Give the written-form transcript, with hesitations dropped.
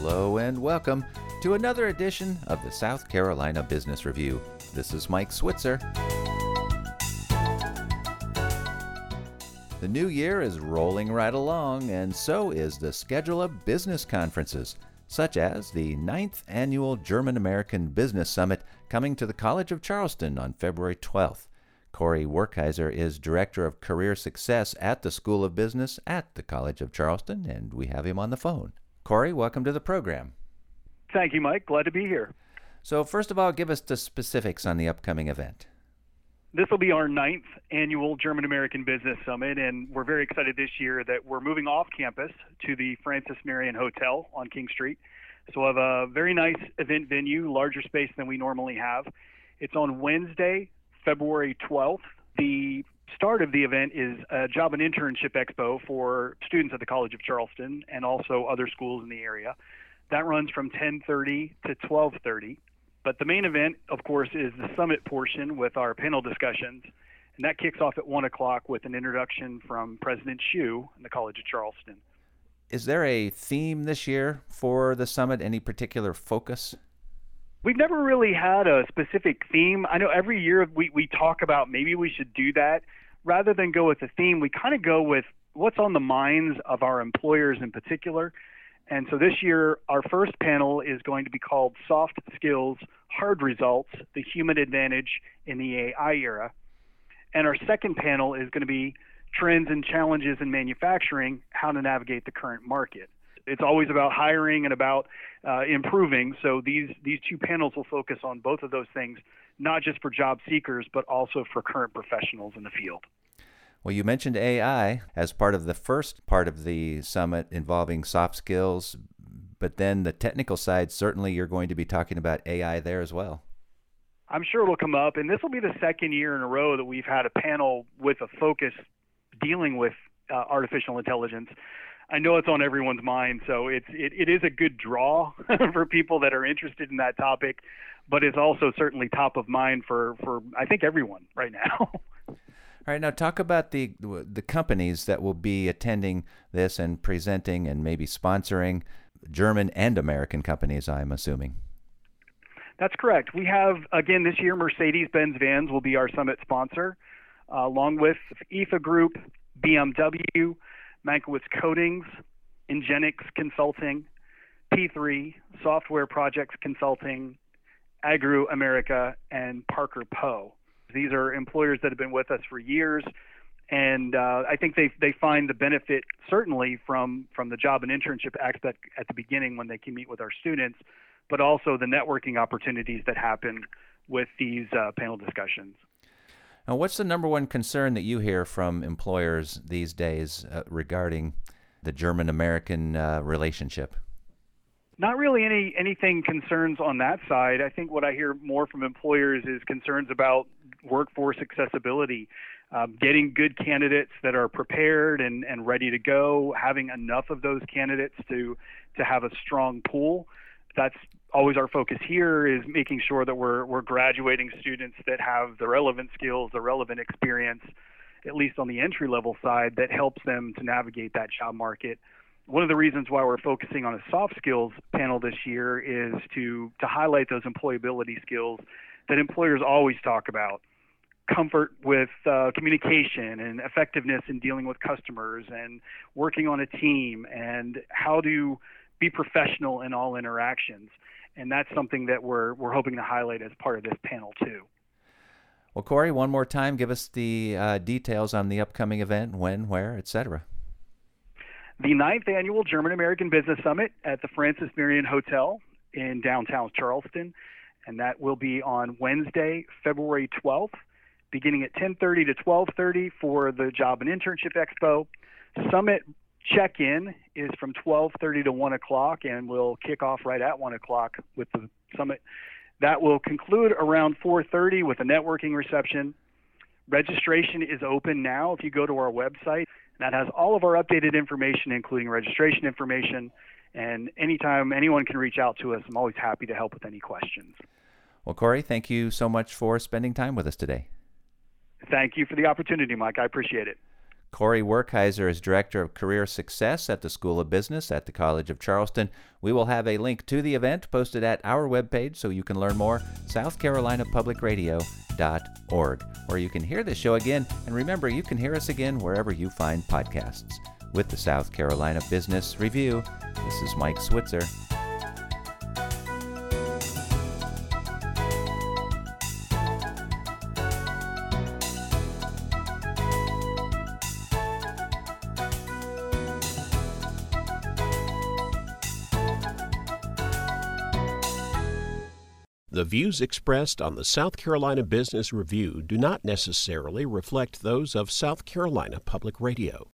Hello and welcome to another edition of the South Carolina Business Review. This is Mike Switzer. The new year is rolling right along, and so is the schedule of business conferences, such as the 9th Annual German-American Business Summit coming to the College of Charleston on February 12th. Corey Werkheiser is Director of Career Success at the School of Business at the College of Charleston, and we have him on the phone. Corey, welcome to the program. Thank you, Mike. Glad to be here. So first of all, give us the specifics on the upcoming event. This will be our 9th Annual German-American Business Summit, and we're very excited this year that we're moving off campus to the Francis Marion Hotel on King Street. So we'll have a very nice event venue, larger space than we normally have. It's on Wednesday, February 12th. The start of the event is a job and internship expo for students at the College of Charleston and also other schools in the area. That runs from 10:30 to 12:30. But the main event, of course, is the summit portion with our panel discussions. And that kicks off at 1 o'clock with an introduction from President Hsu in the College of Charleston. Is there a theme this year for the summit? Any particular focus? We've never really had a specific theme. I know every year we talk about maybe we should do that. Rather than go with a theme, we kind of go with what's on the minds of our employers in particular. And so this year, our first panel is going to be called Soft Skills, Hard Results, the Human Advantage in the AI Era. And our second panel is going to be Trends and Challenges in Manufacturing, How to Navigate the Current Market. It's always about hiring and about improving. So these two panels will focus on both of those things, not just for job seekers, but also for current professionals in the field. Well, you mentioned AI as part of the first part of the summit involving soft skills, but then the technical side, certainly you're going to be talking about AI there as well. I'm sure it'll come up, and this will be the second year in a row that we've had a panel with a focus dealing with artificial intelligence. I know it's on everyone's mind, so it is a good draw for people that are interested in that topic, but it's also certainly top of mind for I think everyone right now. All right, now talk about the companies that will be attending this and presenting and maybe sponsoring, German and American companies, I'm assuming. That's correct. We have, again, this year, Mercedes-Benz Vans will be our summit sponsor, along with IFA Group, BMW, Mankiewicz Coatings, Ingenix Consulting, P3, Software Projects Consulting, Agru America, and Parker Poe. These are employers that have been with us for years, and I think they find the benefit certainly from the job and internship aspect at the beginning when they can meet with our students, but also the networking opportunities that happen with these panel discussions. Now, what's the number one concern that you hear from employers these days regarding the German-American relationship? Not really anything concerns on that side. I think what I hear more from employers is concerns about workforce accessibility, getting good candidates that are prepared and ready to go, having enough of those candidates to have a strong pool. That's always our focus here, is making sure that we're graduating students that have the relevant skills, the relevant experience, at least on the entry-level side, that helps them to navigate that job market. One of the reasons why we're focusing on a soft skills panel this year is to highlight those employability skills that employers always talk about. Comfort with communication and effectiveness in dealing with customers and working on a team and how to be professional in all interactions. And that's something that we're hoping to highlight as part of this panel too. Well, Corey, one more time, give us the details on the upcoming event, when, where, etc. The 9th Annual German-American Business Summit at the Francis Marion Hotel in downtown Charleston, and that will be on Wednesday, February 12th, beginning at 10:30 to 12:30 for the Job and Internship Expo. Summit check-in is from 12:30 to 1 o'clock, and we'll kick off right at 1 o'clock with the summit. That will conclude around 4:30 with a networking reception. Registration is open now if you go to our website. That has all of our updated information, including registration information, and anytime anyone can reach out to us, I'm always happy to help with any questions. Well, Corey, thank you so much for spending time with us today. Thank you for the opportunity, Mike. I appreciate it. Corey Werkheiser is Director of Career Success at the School of Business at the College of Charleston. We will have a link to the event posted at our webpage so you can learn more, southcarolinapublicradio.org. Or you can hear the show again, and remember, you can hear us again wherever you find podcasts. With the South Carolina Business Review, this is Mike Switzer. The views expressed on the South Carolina Business Review do not necessarily reflect those of South Carolina Public Radio.